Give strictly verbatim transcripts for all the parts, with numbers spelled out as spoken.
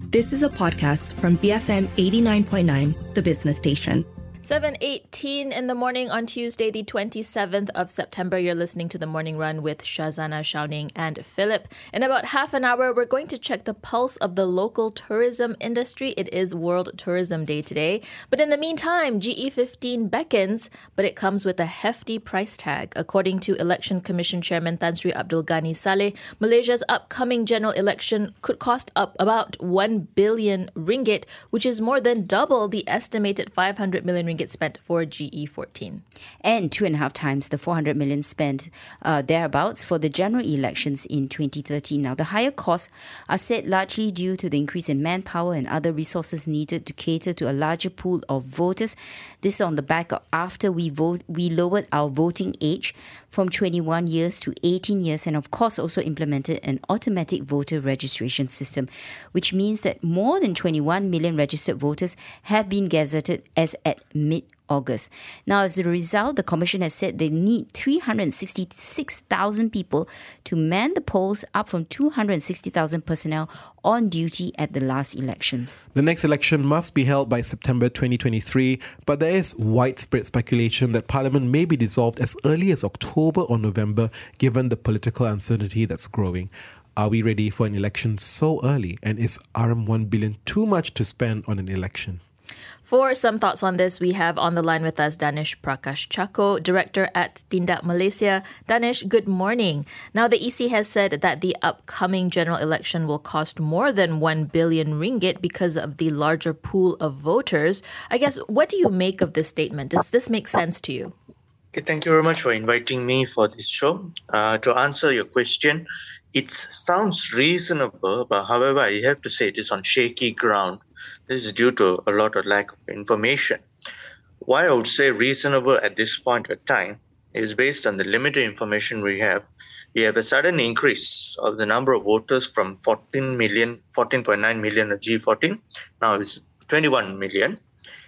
This is a podcast from B F M eighty-nine point nine, the business station. seven eighteen in the morning on Tuesday, the twenty-seventh of September. You're listening to The Morning Run with Shazana, Shauning and Philip. In about half an hour, we're going to check the pulse of the local tourism industry. It is World Tourism Day today. But in the meantime, G E fifteen beckons, but it comes with a hefty price tag. According to Election Commission Chairman Tan Sri Abdul Ghani Saleh, Malaysia's upcoming general election could cost up about one billion ringgit, which is more than double the estimated five hundred million ringgit spent for G E fourteen. And two and a half times the four hundred million spent uh, thereabouts for the general elections in twenty thirteen. Now, the higher costs are said largely due to the increase in manpower and other resources needed to cater to a larger pool of voters. This on the back of after we vote, we lowered our voting age from twenty-one years to eighteen years, and of course also implemented an automatic voter registration system, which means that more than twenty-one million registered voters have been gazetted as at mid-August. Now, as a result, the Commission has said they need three hundred sixty-six thousand people to man the polls, up from two hundred sixty thousand personnel on duty at the last elections. The next election must be held by September twenty twenty-three, but there is widespread speculation that Parliament may be dissolved as early as October or November, given the political uncertainty that's growing. Are we ready for an election so early? And is R M one billion too much to spend on an election? For some thoughts on this, we have on the line with us Danish Prakash Chako, Director at Tindak Malaysia. Danish, good morning. Now, the E C has said that the upcoming general election will cost more than one billion ringgit because of the larger pool of voters. I guess, what do you make of this statement? Does this make sense to you? Okay, thank you very much for inviting me for this show. Uh, to answer your question, it sounds reasonable, but however, I have to say it is on shaky ground. This is due to a lot of lack of information. Why I would say reasonable at this point of time is based on the limited information we have. We have a sudden increase of the number of voters from fourteen million, fourteen point nine million of G fourteen. Now it's twenty-one million.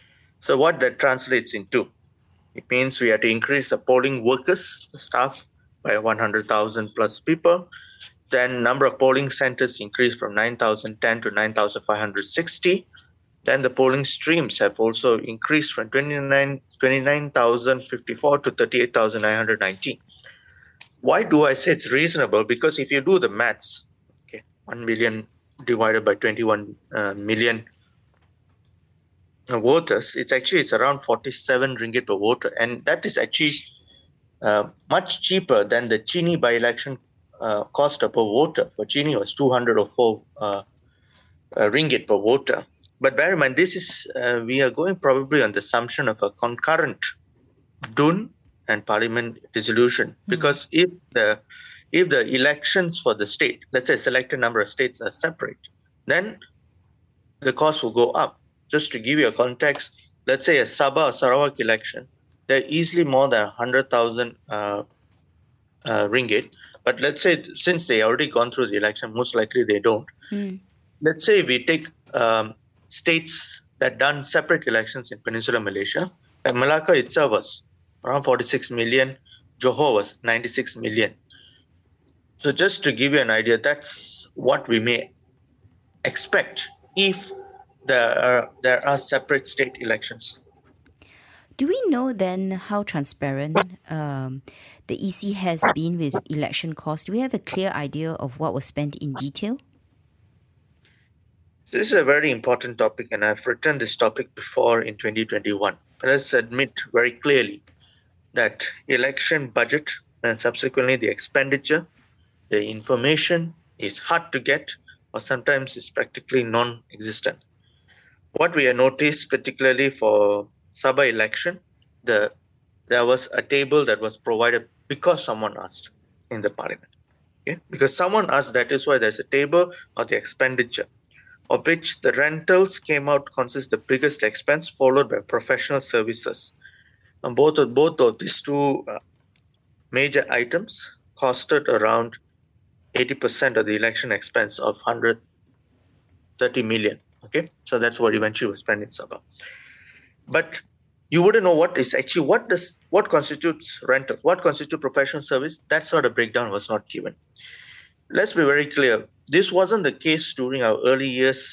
So what that translates into? It means we have to increase the polling workers, the staff, by one hundred thousand plus people. Then number of polling centers increased from nine thousand ten to nine thousand five hundred sixty. Then the polling streams have also increased from twenty-nine thousand fifty-four to thirty-eight thousand nine hundred nineteen. Why do I say it's reasonable? Because if you do the maths, okay, one million divided by twenty-one uh, million voters, it's actually it's around forty-seven ringgit per voter. And that is actually uh, much cheaper than the Chini by-election Uh, cost per voter. For Chini was two hundred four uh, uh, ringgit per voter. But bear in mind, this is, uh, we are going probably on the assumption of a concurrent D U N and parliament dissolution. Mm-hmm. Because if the if the elections for the state, let's say a selected number of states are separate, then the cost will go up. Just to give you a context, let's say a Sabah or Sarawak election, there are easily more than one hundred thousand uh, uh, ringgit. But let's say, since they already gone through the election, most likely they don't. Mm. Let's say we take um, states that done separate elections in Peninsular Malaysia. And Malacca itself was around forty-six million. Johor was ninety-six million. So just to give you an idea, that's what we may expect if there are, there are separate state elections. Do we know then how transparent um, the E C has been with election costs? Do we have a clear idea of what was spent in detail? This is a very important topic, and I've written this topic before in twenty twenty-one. Let's admit very clearly that election budget and subsequently the expenditure, the information is hard to get, or sometimes is practically non-existent. What we have noticed, particularly for Sabah election, the there was a table that was provided because someone asked in the parliament. Okay? Because someone asked, that is why there's a table of the expenditure, of which the rentals came out consist the biggest expense, followed by professional services. And both of both of these two uh, major items costed around eighty percent of the election expense of one hundred thirty million. Okay, so that's what eventually was spent in Sabah. But you wouldn't know what is actually what does what constitutes rental, what constitutes professional service. That sort of breakdown was not given. Let's be very clear. This wasn't the case during our early years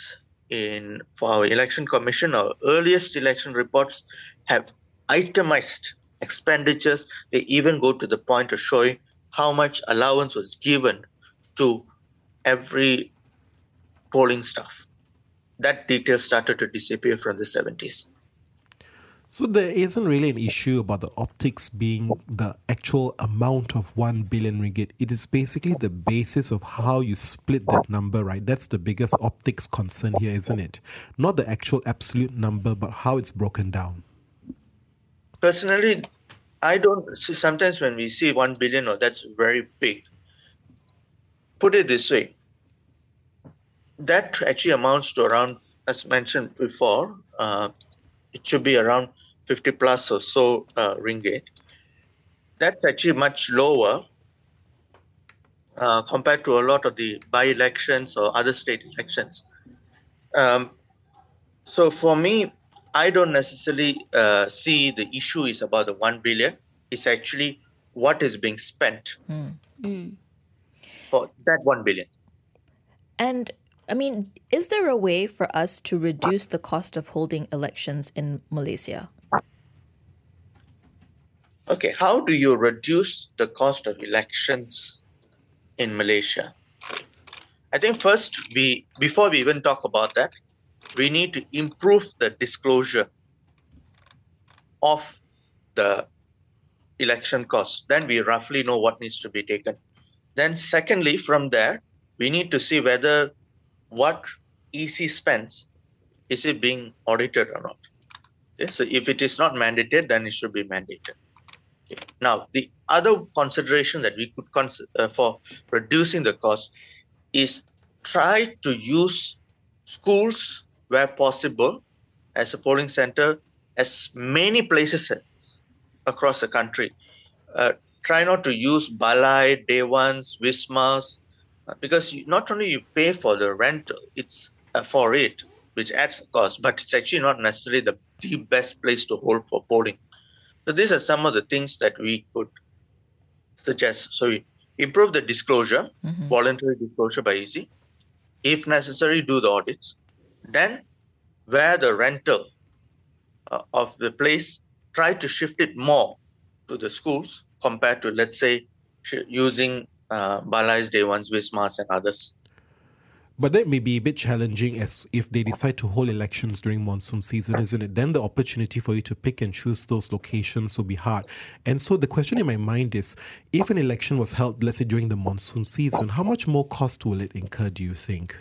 in for our election commission, our earliest election reports have itemized expenditures. They even go to the point of showing how much allowance was given to every polling staff. That detail started to disappear from the seventies. So there isn't really an issue about the optics being the actual amount of one billion ringgit. It is basically the basis of how you split that number, right? That's the biggest optics concern here, isn't it? Not the actual absolute number, but how it's broken down. Personally, I don't see, sometimes when we see one billion, or that's very big. Put it this way, that actually amounts to around, as mentioned before, uh, it should be around fifty plus or so uh, ringgit. That's actually much lower uh, compared to a lot of the by-elections or other state elections. Um, so for me, I don't necessarily uh, see the issue is about the one billion. It's actually what is being spent mm. Mm. for that one billion. And I mean, is there a way for us to reduce the cost of holding elections in Malaysia? Okay, how do you reduce the cost of elections in Malaysia? I think first, we before we even talk about that, we need to improve the disclosure of the election costs. Then we roughly know what needs to be taken. Then secondly, from there, we need to see whether what E C spends, is it being audited or not? Okay, so if it is not mandated, then it should be mandated. Okay. Now, the other consideration that we could consider uh, for reducing the cost is try to use schools where possible as a polling center, as many places across the country. Uh, try not to use Balai, Dewans, Wismas, because you, not only you pay for the rental, it's uh, for it, which adds cost, but it's actually not necessarily the, the best place to hold for polling. So these are some of the things that we could suggest. So we improve the disclosure, mm-hmm. voluntary disclosure by E C. If necessary, do the audits. Then where the rental uh, of the place, try to shift it more to the schools compared to, let's say, sh- using uh, Balais, Dewans, Wismas and others. But that may be a bit challenging as if they decide to hold elections during monsoon season, isn't it? Then the opportunity for you to pick and choose those locations will be hard. And so the question in my mind is, if an election was held, let's say, during the monsoon season, how much more cost will it incur, do you think?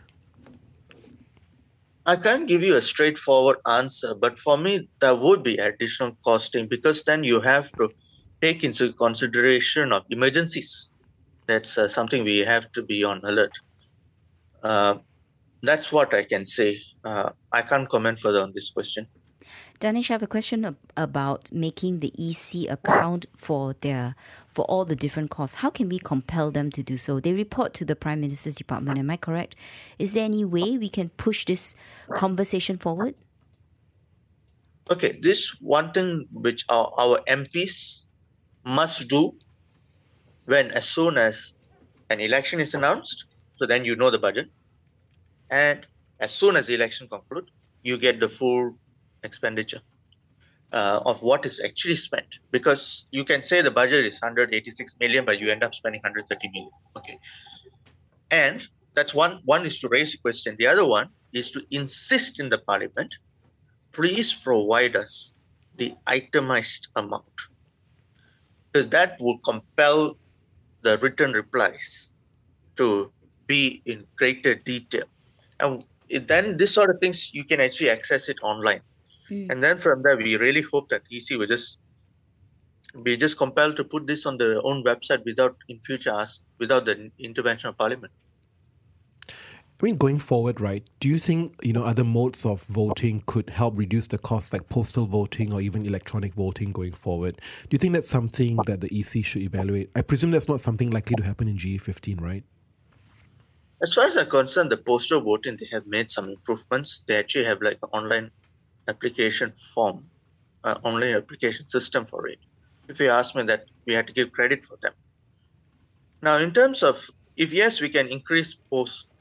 I can't give you a straightforward answer, but for me, there would be additional costing because then you have to take into consideration of emergencies. That's uh, something we have to be on alert. Uh, that's what I can say. Uh, I can't comment further on this question. Danish, I have a question ab- about making the E C account for their for all the different costs. How can we compel them to do so? They report to the Prime Minister's Department, am I correct? Is there any way we can push this conversation forward? Okay, this one thing which our, our M Ps must do when as soon as an election is announced, so then you know the budget, and as soon as the election concludes, you get the full expenditure uh, of what is actually spent, because you can say the budget is one hundred eighty-six million, but you end up spending one hundred thirty million. Okay, and that's one. One is to raise the question. The other one is to insist in the parliament, please provide us the itemized amount, because that will compel the written replies to be in greater detail. And then this sort of things, you can actually access it online. Mm. And then from there, we really hope that E C will just be just compelled to put this on their own website without, in future, ask, without the intervention of Parliament. I mean, going forward, right, do you think, you know, other modes of voting could help reduce the cost, like postal voting or even electronic voting going forward? Do you think that's something that the E C should evaluate? I presume that's not something likely to happen in G E fifteen, right? As far as I'm concerned, the postal voting, they have made some improvements. They actually have like an online application form, uh, online application system for it. If you ask me that, we have to give credit for them. Now, in terms of, if yes, we can increase post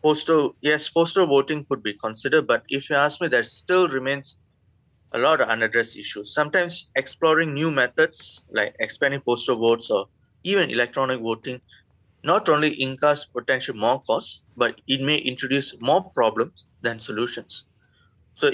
postal, yes, postal voting could be considered, but if you ask me, there still remains a lot of unaddressed issues. Sometimes exploring new methods like expanding postal votes or even electronic voting not only incurs potential more costs, but it may introduce more problems than solutions. So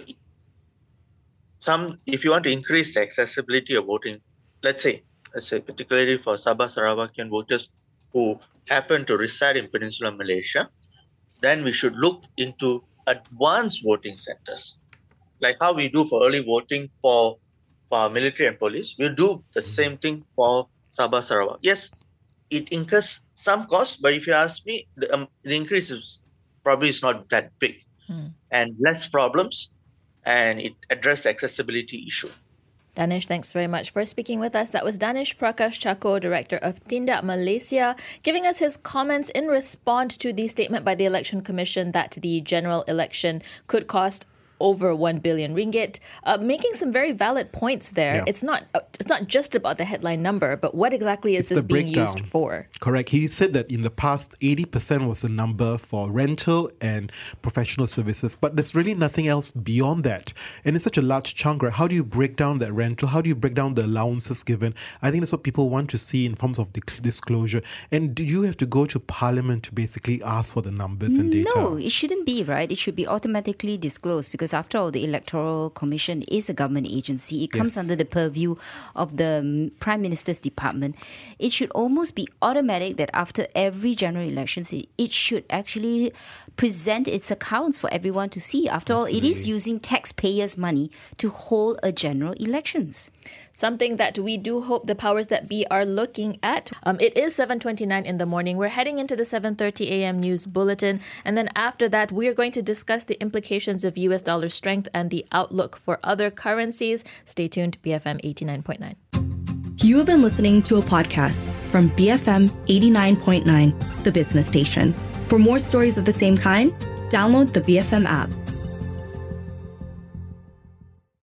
some, if you want to increase the accessibility of voting, let's say, let's say particularly for Sabah Sarawakian voters who happen to reside in Peninsular Malaysia, then we should look into advanced voting centers. Like how we do for early voting for, for our military and police, we'll do the same thing for Sabah Sarawak. Yes, it incurs some costs, but if you ask me, the, um, the increase is probably is not that big hmm. and less problems, and it addresses the accessibility issue. Danish, thanks very much for speaking with us. That was Danish Prakash Chako, Director of Tindak Malaysia, giving us his comments in response to the statement by the Election Commission that the general election could cost over one billion ringgit, uh, making some very valid points there. Yeah. It's not uh, it's not just about the headline number, but what exactly is it's this being breakdown. used for? Correct. He said that in the past, eighty percent was the number for rental and professional services, but there's really nothing else beyond that. And it's such a large chunk, right? How do you break down that rental? How do you break down the allowances given? I think that's what people want to see in forms of disclosure. And do you have to go to Parliament to basically ask for the numbers and data? No, it shouldn't be, right? It should be automatically disclosed because after all, the Electoral Commission is a government agency. It comes yes. under the purview of the Prime Minister's department. It should almost be automatic that after every general elections, it, it should actually present its accounts for everyone to see. After Absolutely. all, it is using taxpayers' money to hold a general elections. Something that we do hope the powers that be are looking at. Um, it is seven twenty-nine in the morning. We're heading into the seven thirty a.m. news bulletin. And then after that, we're going to discuss the implications of U S dollar strength and the outlook for other currencies. Stay tuned, B F M eighty-nine point nine. You have been listening to a podcast from B F M eighty-nine point nine, the business station. For more stories of the same kind, download the B F M app.